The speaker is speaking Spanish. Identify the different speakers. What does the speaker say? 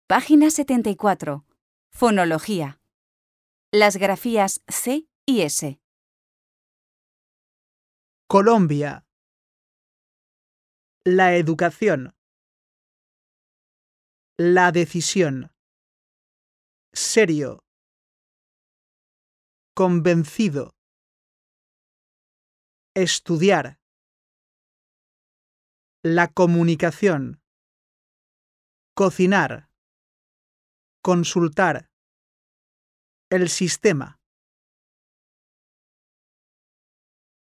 Speaker 1: Página 74. Fonología. Las grafías C y S.
Speaker 2: Colombia. La educación. La decisión. Serio. Convencido. Estudiar. La comunicación. Cocinar. Consultar. El sistema.